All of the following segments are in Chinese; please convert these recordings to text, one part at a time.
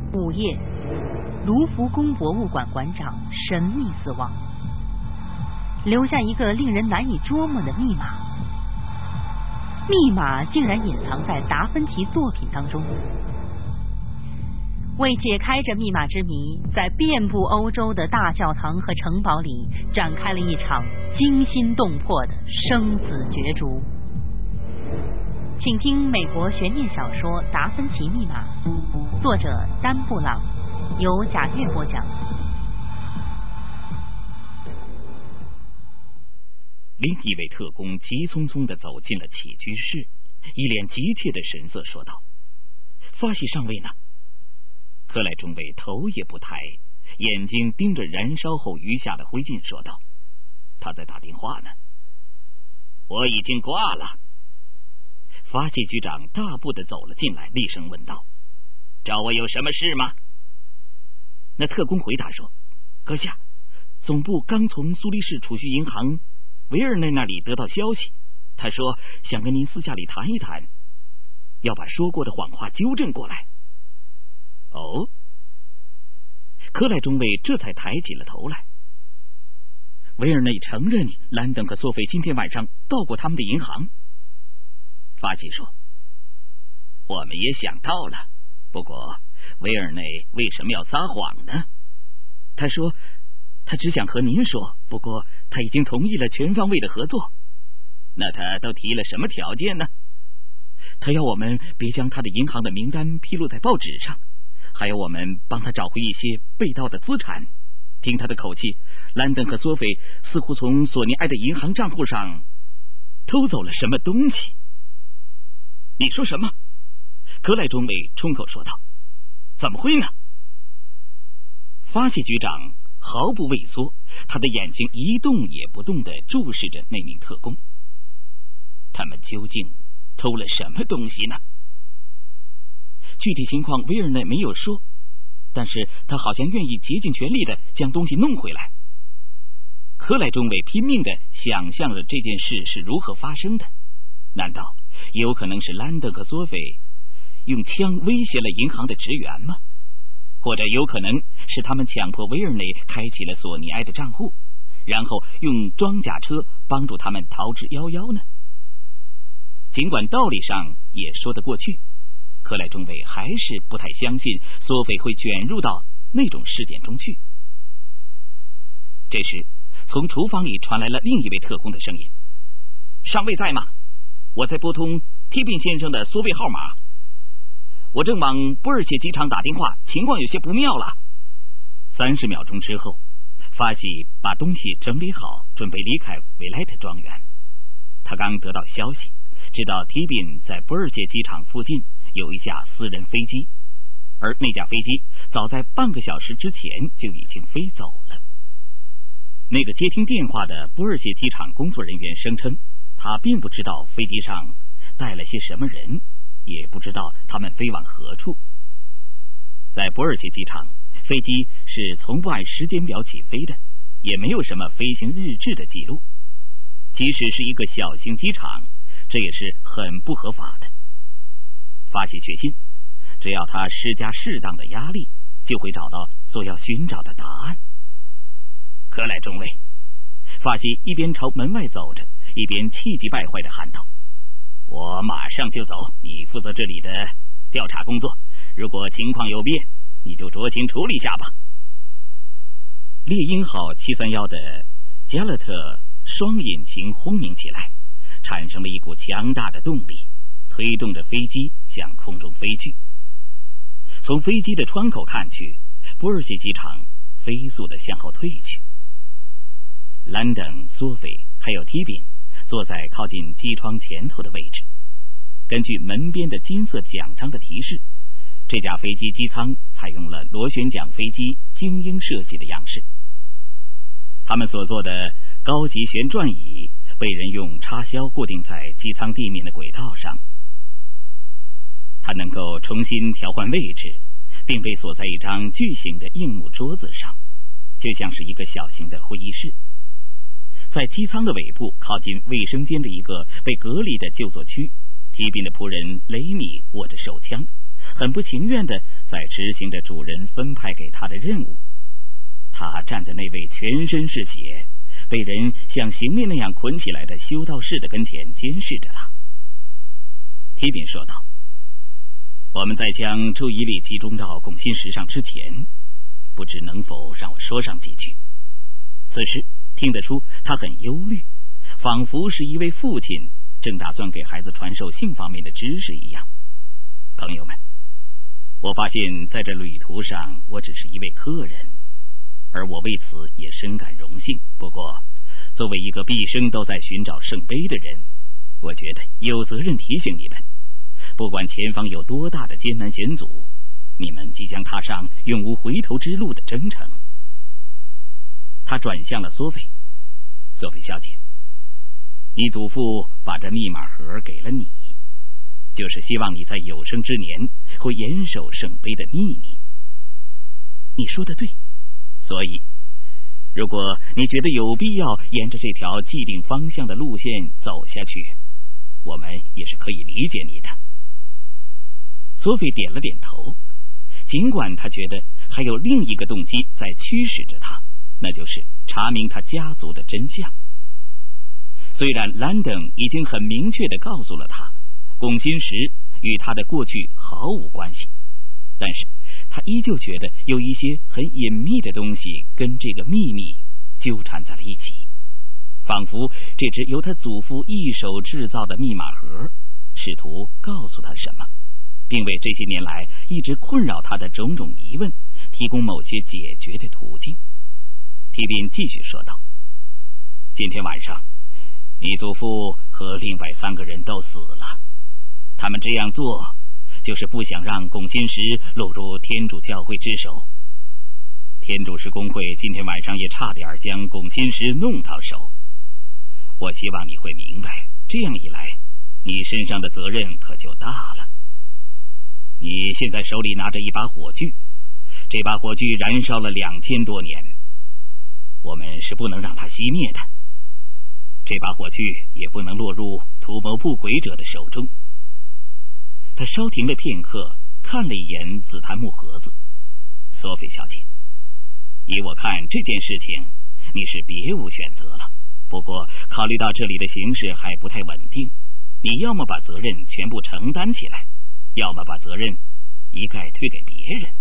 午夜，卢浮宫博物馆馆长神秘死亡，留下一个令人难以捉摸的密码。密码竟然隐藏在达芬奇作品当中。为解开这密码之谜，在遍布欧洲的大教堂和城堡里展开了一场惊心动魄的生死角逐。请听美国悬念小说《达芬奇密码》，作者丹布朗，由贾月播讲。 另一位特工急匆匆地走进了起居室，一脸急切的神色说道：“发现上尉呢？”克莱中尉头也不抬，眼睛盯着燃烧后余下的灰烬说道：“他在打电话呢。”“我已经挂了。”发现局长大步地走了进来，厉声问道：“找我有什么事吗？”那特工回答说：“阁下，总部刚从苏黎世储蓄银行维尔内那里得到消息，他说想跟您私下里谈一谈，要把说过的谎话纠正过来。”“哦。”克莱中尉这才抬起了头来。“维尔内承认兰登和索菲今天晚上到过他们的银行。”法西说：“我们也想到了，不过维尔内为什么要撒谎呢？他说他只想和您说，不过他已经同意了全方位的合作。那他都提了什么条件呢？”“他要我们别将他的银行的名单披露在报纸上，还要我们帮他找回一些被盗的资产。听他的口气，兰登和索菲似乎从索尼埃的银行账户上偷走了什么东西。”“你说什么？”格莱中尉冲口说道。“怎么会呢？”发现局长毫不畏缩，他的眼睛一动也不动地注视着那名特工。“他们究竟偷了什么东西呢？”“具体情况维尔内没有说，但是他好像愿意竭尽全力地将东西弄回来。”克莱中尉拼命地想象着这件事是如何发生的。难道有可能是兰登和索菲用枪威胁了银行的职员吗？或者有可能是他们强迫维尔内开启了索尼埃的账户，然后用装甲车帮助他们逃之夭夭呢？尽管道理上也说得过去，克莱中尉还是不太相信索菲会卷入到那种事件中去。这时，从厨房里传来了另一位特工的声音：“上尉在吗？我在拨通提宾先生的缩位号码，我正往波尔谢机场打电话，情况有些不妙了。”30秒钟之后，法西把东西整理好，准备离开维莱特庄园。他刚得到消息，知道提宾在波尔谢机场附近有一架私人飞机，而那架飞机早在半个小时之前就已经飞走了。那个接听电话的波尔谢机场工作人员声称，他并不知道飞机上带了些什么人，也不知道他们飞往何处。在波尔谢机场，飞机是从不按时间表起飞的，也没有什么飞行日志的记录。即使是一个小型机场，这也是很不合法的。法西确信，只要他施加适当的压力，就会找到所要寻找的答案。“克莱中尉！”法西一边朝门外走着，一边气急败坏地喊道：“我马上就走，你负责这里的调查工作，如果情况有变，你就酌情处理下吧。”猎鹰号731的加勒特双引擎轰鸣起来，产生了一股强大的动力，推动着飞机向空中飞去。从飞机的窗口看去，波尔谢机场飞速地向后退去。兰登、索菲还有提宾坐在靠近机窗前头的位置。根据门边的金色奖章的提示，这架飞机机舱采用了螺旋桨飞机精英设计的样式。他们所做的高级旋转椅被人用插销固定在机舱地面的轨道上，它能够重新调换位置，并被锁在一张巨型的硬木桌子上，就像是一个小型的会议室。在机舱的尾部靠近卫生间的一个被隔离的就座区，提宾的仆人雷米握着手枪，很不情愿地在执行着主人分派给他的任务。他站在那位全身是血、被人像行李那样捆起来的修道士的跟前，监视着他。提宾说道：“我们在将注意力集中到拱心石上之前，不知能否让我说上几句？”此时听得出他很忧虑，仿佛是一位父亲正打算给孩子传授性方面的知识一样。朋友们，我发现在这旅途上我只是一位客人，而我为此也深感荣幸。不过作为一个毕生都在寻找圣杯的人，我觉得有责任提醒你们，不管前方有多大的艰难险阻，你们即将踏上永无回头之路的征程。他转向了索菲。索菲小姐，你祖父把这密码盒给了你，就是希望你在有生之年会严守圣杯的秘密。你说的对，所以如果你觉得有必要沿着这条既定方向的路线走下去，我们也是可以理解你的。索菲点了点头，尽管他觉得还有另一个动机在驱使着他，那就是查明他家族的真相。虽然兰登已经很明确地告诉了他，拱心石与他的过去毫无关系，但是他依旧觉得有一些很隐秘的东西跟这个秘密纠缠在了一起，仿佛这只由他祖父一手制造的密码盒试图告诉他什么，并为这些年来一直困扰他的种种疑问提供某些解决的途径。提宾继续说道：“今天晚上你祖父和另外3个人都死了，他们这样做就是不想让拱心石落入天主教会之手。天主石公会今天晚上也差点将拱心石弄到手。我希望你会明白，这样一来你身上的责任可就大了。你现在手里拿着一把火炬，这把火炬燃烧了2000多年，我们是不能让它熄灭的。这把火炬也不能落入图谋不轨者的手中。”他稍停了片刻，看了一眼紫檀木盒子。索菲小姐，依我看这件事情你是别无选择了，不过考虑到这里的形势还不太稳定，你要么把责任全部承担起来，要么把责任一概推给别人。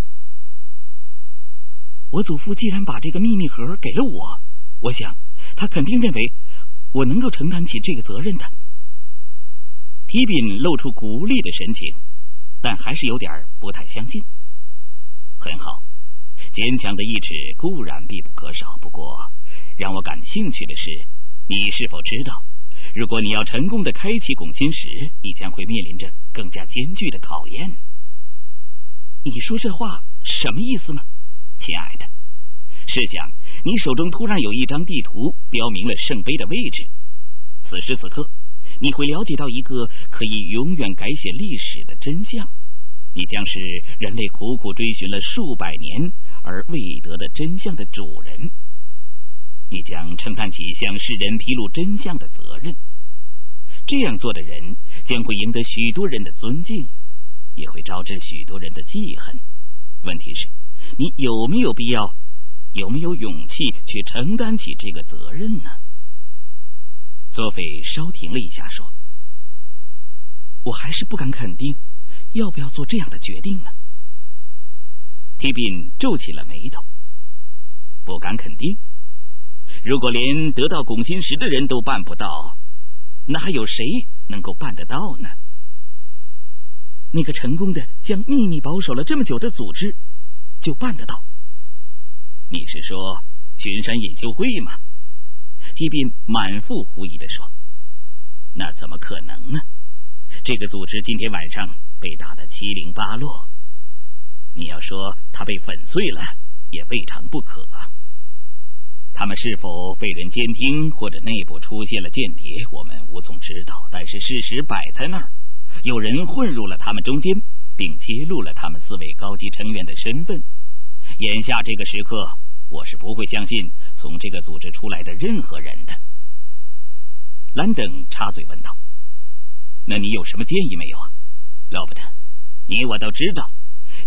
我祖父既然把这个秘密盒给了我，我想他肯定认为我能够承担起这个责任的。提宾露出鼓励的神情，但还是有点不太相信。很好，坚强的意志固然必不可少，不过让我感兴趣的是，你是否知道，如果你要成功的开启拱心石，你将会面临着更加艰巨的考验。你说这话什么意思呢，亲爱的？试想，你手中突然有一张地图，标明了圣杯的位置。此时此刻，你会了解到一个可以永远改写历史的真相，你将是人类苦苦追寻了数百年而未得的真相的主人。你将承担起向世人披露真相的责任。这样做的人将会赢得许多人的尊敬，也会招致许多人的记恨。问题是，你有没有必要，有没有勇气去承担起这个责任呢？索菲稍停了一下，说：“我还是不敢肯定要不要做这样的决定呢。”提宾皱起了眉头。不敢肯定？如果连得到拱心石的人都办不到，那还有谁能够办得到呢？那个成功的将秘密保守了这么久的组织就办得到。你是说群山隐修会吗？提宾满腹狐疑地说。那怎么可能呢？这个组织今天晚上被打得七零八落，你要说它被粉碎了也未尝不可。他们是否被人监听或者内部出现了间谍，我们无从知道，但是事实摆在那儿，有人混入了他们中间，并揭露了他们4位高级成员的身份。眼下这个时刻，我是不会相信从这个组织出来的任何人的。兰登插嘴问道：“那你有什么建议没有啊？罗伯特，你我都知道，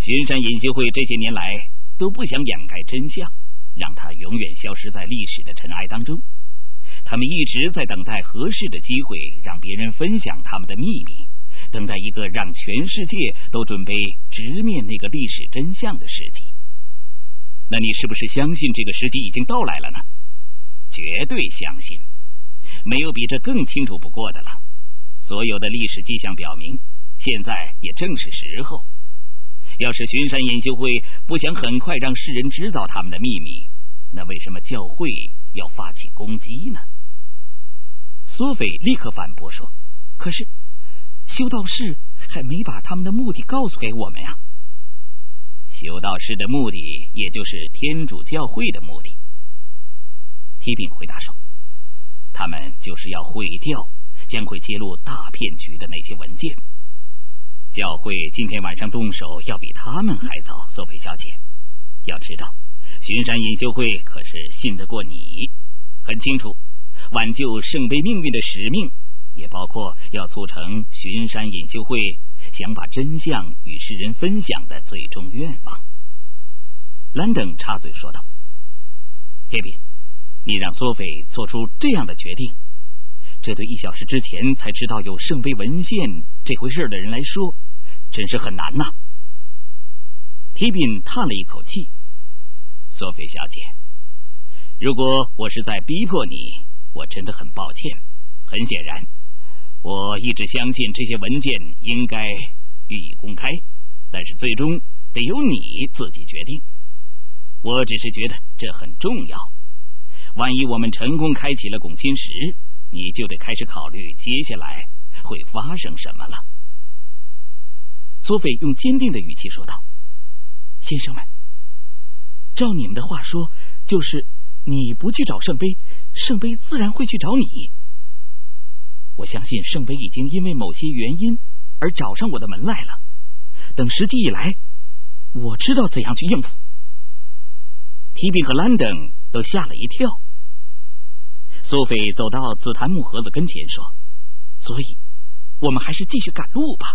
巡山研究会这些年来都不想掩盖真相，让它永远消失在历史的尘埃当中。他们一直在等待合适的机会，让别人分享他们的秘密，等待一个让全世界都准备直面那个历史真相的时机。那你是不是相信这个时机已经到来了呢？绝对相信，没有比这更清楚不过的了。所有的历史迹象表明，现在也正是时候。要是巡山研究会不想很快让世人知道他们的秘密，那为什么教会要发起攻击呢？索菲立刻反驳说，可是修道士还没把他们的目的告诉给我们呀。修道士的目的也就是天主教会的目的。提宾回答说，他们就是要毁掉将会揭露大骗局的那些文件。教会今天晚上动手要比他们还早，索菲小姐。要知道，巡山研究会可是信得过你，很清楚挽救圣杯命运的使命，也包括要促成巡山研究会想把真相与世人分享的最终愿望。兰登插嘴说道，铁饼，你让索菲做出这样的决定，这对1小时之前才知道有圣杯文献这回事的人来说真是很难呐。提宾叹了一口气，索菲小姐，如果我是在逼迫你，我真的很抱歉。很显然，我一直相信这些文件应该予以公开，但是最终得由你自己决定。我只是觉得这很重要，万一我们成功开启了拱心石，你就得开始考虑接下来会发生什么了。索菲用坚定的语气说道，先生们，照你们的话说，就是你不去找圣杯，圣杯自然会去找你。我相信圣杯已经因为某些原因而找上我的门来了，等时机一来，我知道怎样去应付。提宾和兰登都吓了一跳。索菲走到紫檀木盒子跟前说，所以我们还是继续赶路吧。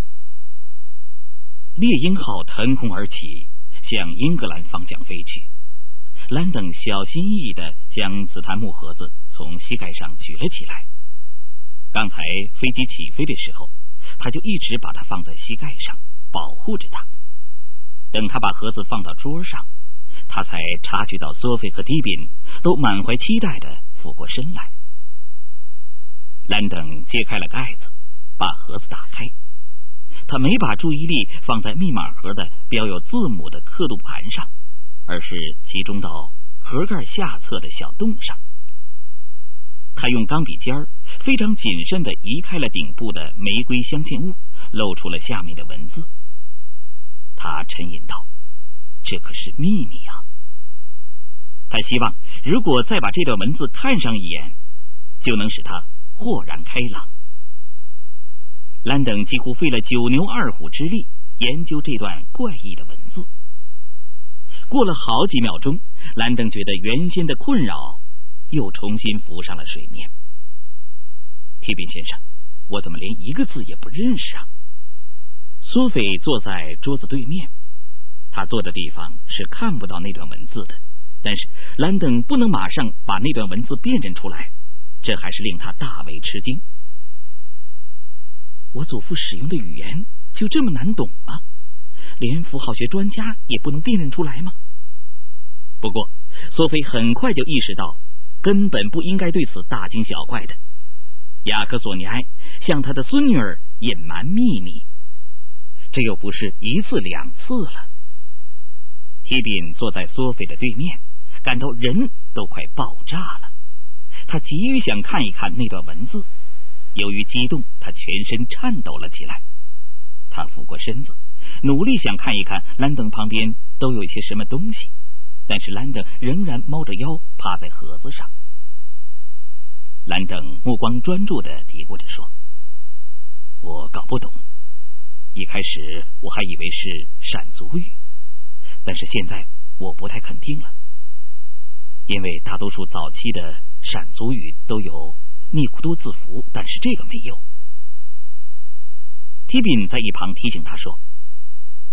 猎鹰号腾空而起，向英格兰方向飞去。兰登小心翼翼地将紫檀木盒子从膝盖上举了起来。刚才飞机起飞的时候，他就一直把它放在膝盖上，保护着它。等他把盒子放到桌上，他才察觉到索菲和迪宾都满怀期待地俯过身来。兰登揭开了盖子，把盒子打开。他没把注意力放在密码盒的标有字母的刻度盘上，而是集中到盒盖下侧的小洞上。他用钢笔尖非常谨慎地移开了顶部的玫瑰镶嵌物，露出了下面的文字。他沉吟道，这可是秘密啊。他希望如果再把这段文字看上一眼，就能使他豁然开朗。兰登几乎费了9牛2虎之力研究这段怪异的文字。过了好几秒钟，兰登觉得原先的困扰又重新浮上了水面。提宾先生，我怎么连一个字也不认识啊？索菲坐在桌子对面，他坐的地方是看不到那段文字的，但是兰登不能马上把那段文字辨认出来，这还是令他大为吃惊。我祖父使用的语言就这么难懂吗？连符号学专家也不能辨认出来吗？不过索菲很快就意识到，根本不应该对此大惊小怪的。雅克索尼埃向他的孙女儿隐瞒秘密，这又不是1次2次了。提宾坐在索菲的对面，感到人都快爆炸了。他急于想看一看那段文字，由于激动，他全身颤抖了起来。他俯过身子，努力想看一看兰登旁边都有一些什么东西，但是兰登仍然猫着腰趴在盒子上。兰登目光专注地嘀咕着说，我搞不懂，一开始我还以为是闪族语，但是现在我不太肯定了，因为大多数早期的闪族语都有尼古多字符，但是这个没有。提宾在一旁提醒他说，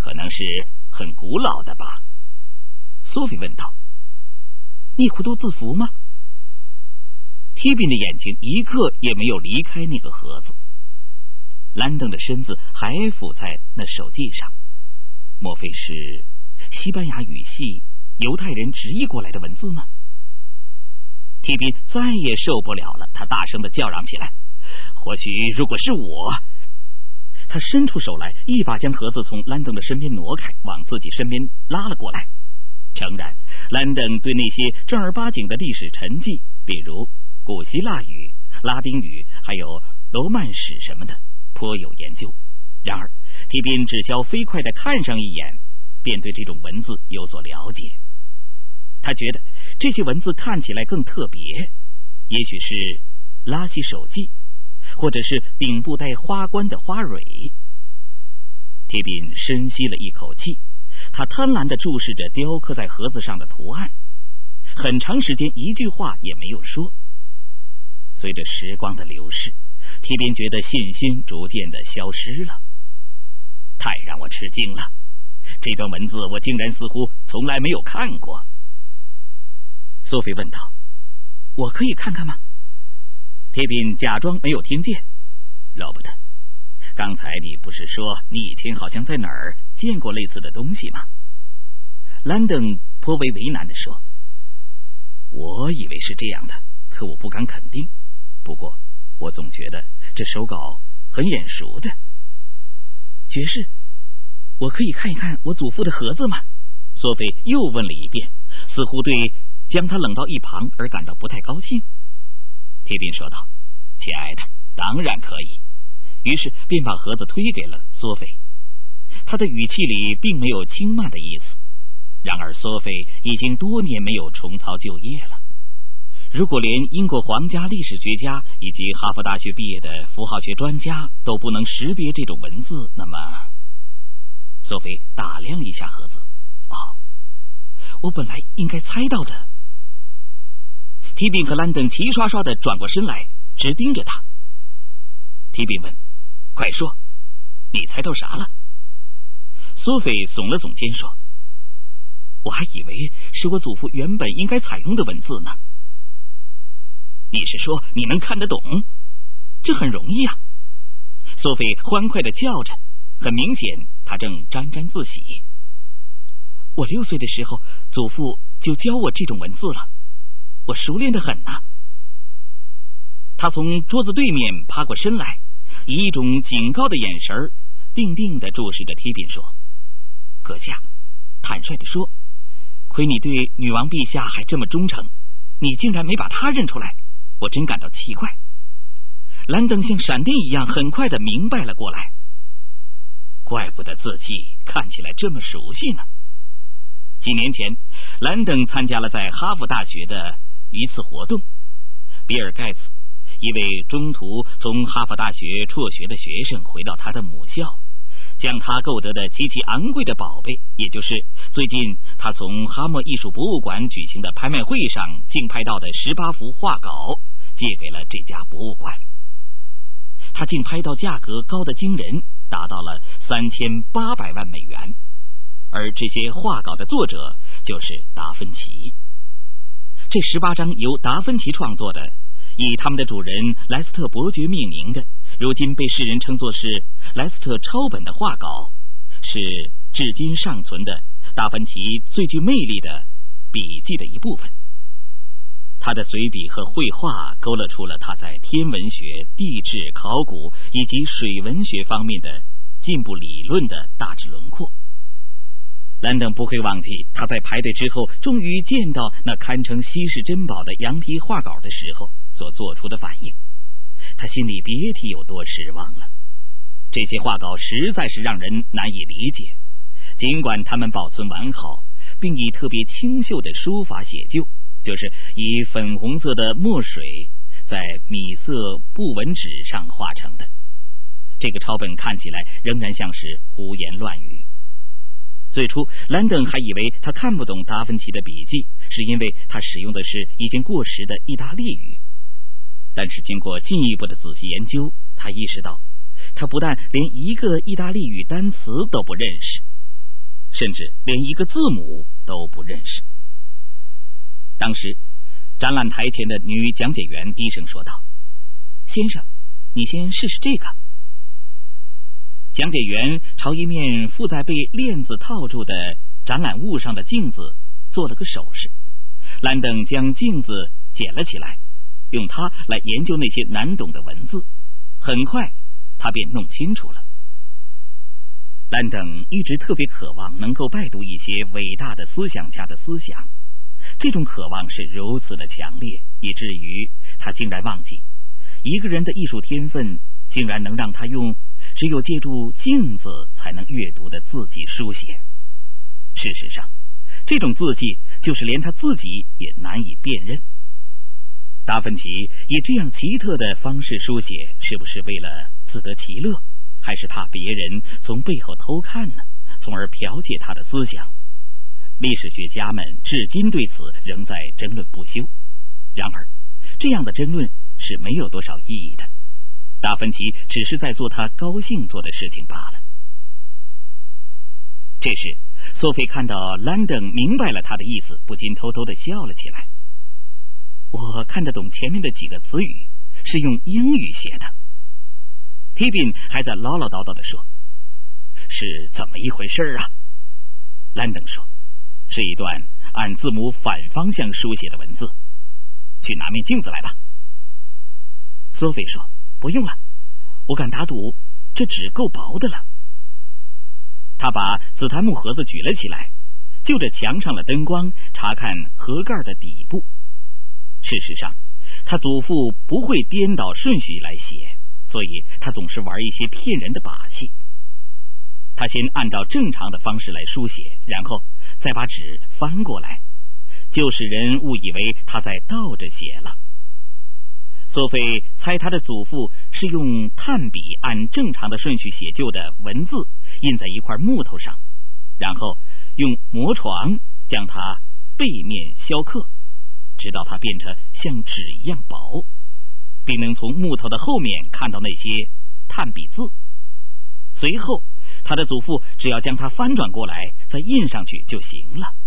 可能是很古老的吧？索菲问道。 内裤都自服吗？ 提宾的眼睛一刻也没有离开那个盒子。兰登的身子还伏在那手记上，莫非是西班牙语系犹太人直译过来的文字呢？提宾再也受不了了，他大声地叫嚷起来：或许如果是我……他伸出手来，一把将盒子从兰登的身边挪开，往自己身边拉了过来。诚然，兰登对那些正儿八经的历史沉记，比如古希腊语、拉丁语还有罗曼史什么的颇有研究。然而提宾只消飞快地看上一眼，便对这种文字有所了解。他觉得这些文字看起来更特别，也许是拉西手记，或者是顶部带花冠的花蕊。提宾深吸了一口气，他贪婪地注视着雕刻在盒子上的图案，很长时间一句话也没有说。随着时光的流逝，提宾觉得信心逐渐地消失了。太让我吃惊了，这段文字我竟然似乎从来没有看过。索菲问道： 我可以看看吗？ 提宾假装没有听见。罗伯特，刚才你不是说你以前好像在哪儿见过类似的东西吗？兰登颇为为难地说。我以为是这样的，可我不敢肯定。不过我总觉得这手稿很眼熟的。 爵士，我可以看一看我祖父的盒子吗？ 索菲又问了一遍，似乎对将他冷到一旁而感到不太高兴。提宾说道：亲爱的，当然可以。于是便把盒子推给了索菲，他的语气里并没有轻慢的意思。然而索菲已经多年没有重操旧业了，如果连英国皇家历史学家以及哈佛大学毕业的符号学专家都不能识别这种文字，那么……索菲打量一下盒子。我本来应该猜到的。提宾和兰登齐刷刷地转过身来，直盯着他。提宾问：快说，你猜到啥了？索菲耸了耸肩说：我还以为是我祖父原本应该采用的文字呢。你是说你能看得懂？这很容易啊！索菲欢快地叫着，很明显他正沾沾自喜。我6岁的时候，祖父就教我这种文字了，我熟练得很呐。他从桌子对面爬过身来，以一种警告的眼神定定地注视着提宾说：阁下，坦率地说，亏你对女王陛下还这么忠诚，你竟然没把她认出来，我真感到奇怪。兰登像闪电一样很快地明白了过来，怪不得字迹看起来这么熟悉呢。几年前，兰登参加了在哈佛大学的一次活动。比尔盖茨，一位中途从哈佛大学辍学的学生，回到他的母校，将他购得的极其昂贵的宝贝，也就是最近他从哈默艺术博物馆举行的拍卖会上竞拍到的18幅画稿，借给了这家博物馆。他竞拍到价格高得惊人，达到了3800万美元。而这些画稿的作者就是达芬奇。这18张由达芬奇创作的，以他们的主人莱斯特伯爵命名的，如今被世人称作是莱斯特抄本的画稿，是至今尚存的达芬奇最具魅力的笔记的一部分。他的随笔和绘画勾勒出了他在天文学、地质、考古以及水文学方面的进步理论的大致轮廓。兰登不会忘记他在排队之后终于见到那堪称稀世珍宝的羊皮画稿的时候所做出的反应，他心里别提有多失望了。这些画稿实在是让人难以理解，尽管他们保存完好，并以特别清秀的书法写就，就是以粉红色的墨水在米色布纹纸上画成的。这个抄本看起来仍然像是胡言乱语。最初兰登还以为他看不懂达芬奇的笔记，是因为他使用的是已经过时的意大利语。但是经过进一步的仔细研究，他意识到他不但连一个意大利语单词都不认识， 甚至连一个字母都不认识。当时展览台前的女讲解员低声说道：“先生，你先试试这个。”讲解员朝一面附在被链子套住的展览物上的镜子做了个手势，兰登将镜子捡了起来，用它来研究那些难懂的文字，很快他便弄清楚了。兰登一直特别渴望能够拜读一些伟大的思想家的思想，这种渴望是如此的强烈，以至于他竟然忘记一个人的艺术天分竟然能让他用只有借助镜子才能阅读的字迹书写。事实上，这种字迹就是连他自己也难以辨认。达芬奇以这样奇特的方式书写，是不是为了自得其乐，还是怕别人从背后偷看呢，从而剽窃他的思想？历史学家们至今对此仍在争论不休。然而，这样的争论是没有多少意义的。达芬奇只是在做他高兴做的事情罢了。这时，索菲看到兰登明白了他的意思，不禁偷偷地笑了起来。我看得懂前面的几个词语，是用英语写的。提宾还在唠唠叨叨地说：“是怎么一回事啊？”兰登说：“是一段按字母反方向书写的文字。去拿面镜子来吧。”索菲说：“不用了，我敢打赌这纸够薄的了。”他把紫檀木盒子举了起来，就着墙上的灯光查看盒盖的底部。事实上，他祖父不会颠倒顺序来写，所以他总是玩一些骗人的把戏。他先按照正常的方式来书写，然后再把纸翻过来，就使人误以为他在倒着写了。索菲猜他的祖父是用炭笔按正常的顺序写就的文字印在一块木头上，然后用磨床将它背面削刻，直到它变成像纸一样薄，并能从木头的后面看到那些炭笔字。随后他的祖父只要将它翻转过来再印上去就行了。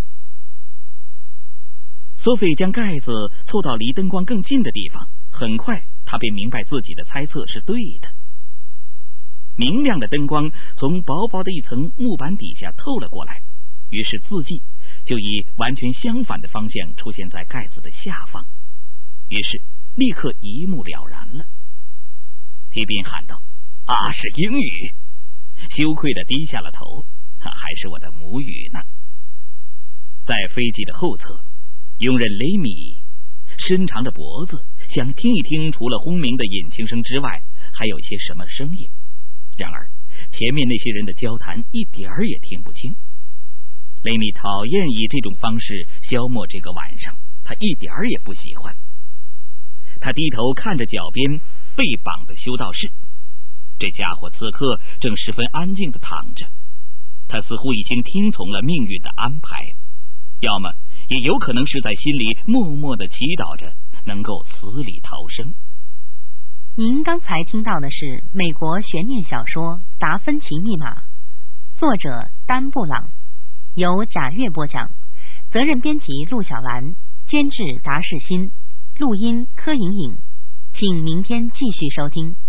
索菲将盖子凑到离灯光更近的地方，很快他便明白自己的猜测是对的。明亮的灯光从薄薄的一层木板底下透了过来，于是字迹就以完全相反的方向出现在盖子的下方，于是立刻一目了然了。提宾喊道：“啊，是英语！”羞愧地低下了头，还是我的母语呢。在飞机的后侧，佣人雷米伸长着脖子，想听一听除了轰鸣的引擎声之外还有些什么声音。然而前面那些人的交谈一点儿也听不清。雷米讨厌以这种方式消磨这个晚上，他一点儿也不喜欢。他低头看着脚边被绑的修道士，这家伙此刻正十分安静地躺着，他似乎已经听从了命运的安排，要么也有可能是在心里默默地祈祷着能够死里逃生。 您刚才听到的是美国悬念小说《达芬奇密码》，作者丹布朗，由贾月播讲，责任编辑陆小兰，监制达世新，录音柯莹莹。请明天继续收听。